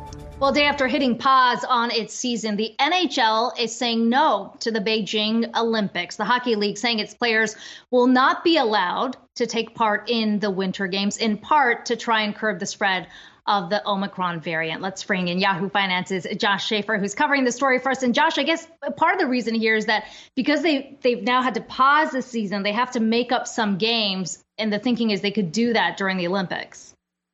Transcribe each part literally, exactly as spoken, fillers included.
Well, day after hitting pause on its season, the N H L is saying no to the Beijing Olympics. The Hockey League saying its players will not be allowed to take part in the Winter Games, in part to try and curb the spread of the Omicron variant. Let's bring in Yahoo Finance's Josh Schaefer, who's covering the story for us. And Josh, I guess part of the reason here is that because they, they've now had to pause the season, they have to make up some games. And the thinking is they could do that during the Olympics.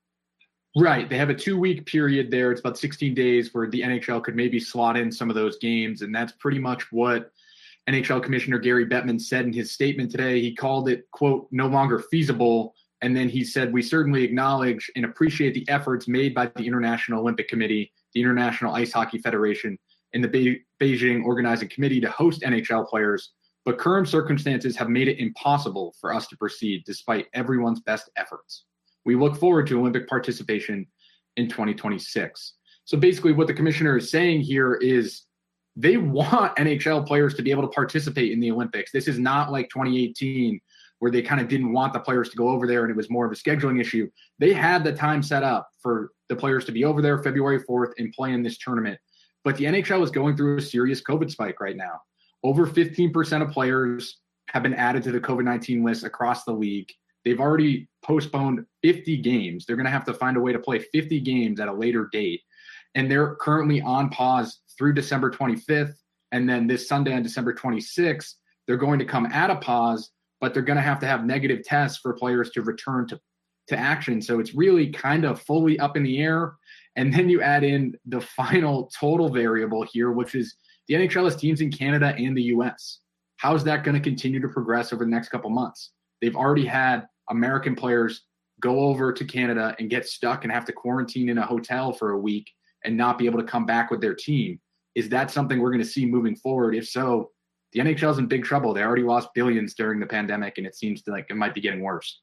Right. They have a two-week period there. It's about sixteen days where the N H L could maybe slot in some of those games. And that's pretty much what N H L Commissioner Gary Bettman said in his statement today. He called it, quote, no longer feasible. And then he said, we certainly acknowledge and appreciate the efforts made by the International Olympic Committee, the International Ice Hockey Federation, and the Be- Beijing Organizing Committee to host N H L players. But current circumstances have made it impossible for us to proceed despite everyone's best efforts. We look forward to Olympic participation in twenty twenty-six. So basically what the commissioner is saying here is they want N H L players to be able to participate in the Olympics. This is not like twenty eighteen where they kind of didn't want the players to go over there and it was more of a scheduling issue. They had the time set up for the players to be over there February fourth and play in this tournament. But the N H L is going through a serious COVID spike right now. Over fifteen percent of players have been added to the COVID nineteen list across the league. They've already postponed fifty games. They're going to have to find a way to play fifty games at a later date. And they're currently on pause through December twenty-fifth. And then this Sunday on December twenty-sixth, they're going to come at a pause, but they're going to have to have negative tests for players to return to, to action. So it's really kind of fully up in the air. And then you add in the final total variable here, which is the N H L has teams in Canada and the U S. How's that going to continue to progress over the next couple months? They've already had American players go over to Canada and get stuck and have to quarantine in a hotel for a week and not be able to come back with their team. Is that something we're going to see moving forward? If so, the N H L is in big trouble. They already lost billions during the pandemic, and it seems to like it might be getting worse.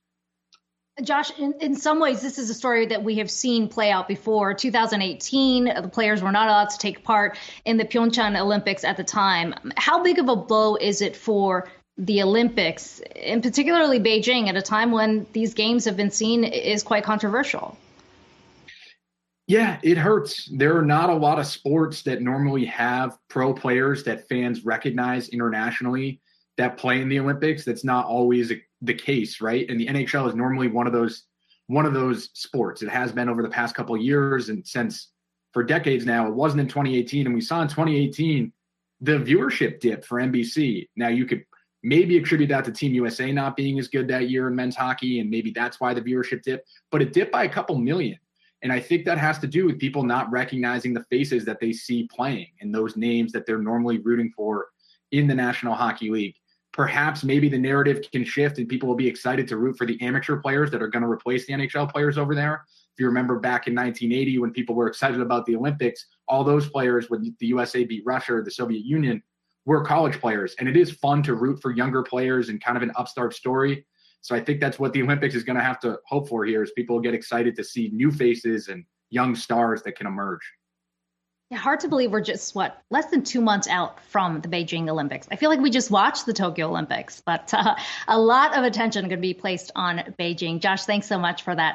Josh, in, in some ways, this is a story that we have seen play out before. two thousand eighteen, the players were not allowed to take part in the Pyeongchang Olympics at the time. How big of a blow is it for the Olympics, and particularly Beijing, at a time when these games have been seen is quite controversial? Yeah, it hurts. There are not a lot of sports that normally have pro players that fans recognize internationally that play in the Olympics. That's not always the case, right? And the N H L is normally one of those one of those sports. It has been over the past couple of years and since for decades now. It wasn't in twenty eighteen, and we saw in twenty eighteen the viewership dip for N B C. Now you could maybe attribute that to Team U S A not being as good that year in men's hockey, and maybe that's why the viewership dipped, but it dipped by a couple million. And I think that has to do with people not recognizing the faces that they see playing and those names that they're normally rooting for in the National Hockey League. Perhaps maybe the narrative can shift and people will be excited to root for the amateur players that are going to replace the N H L players over there. If you remember back in nineteen eighty when people were excited about the Olympics, all those players, when the U S A beat Russia or the Soviet Union, were college players. And it is fun to root for younger players and kind of an upstart story. So I think that's what the Olympics is going to have to hope for here, is people get excited to see new faces and young stars that can emerge. Yeah, hard to believe we're just, what, less than two months out from the Beijing Olympics. I feel like we just watched the Tokyo Olympics, but uh, a lot of attention going to be placed on Beijing. Josh, thanks so much for that.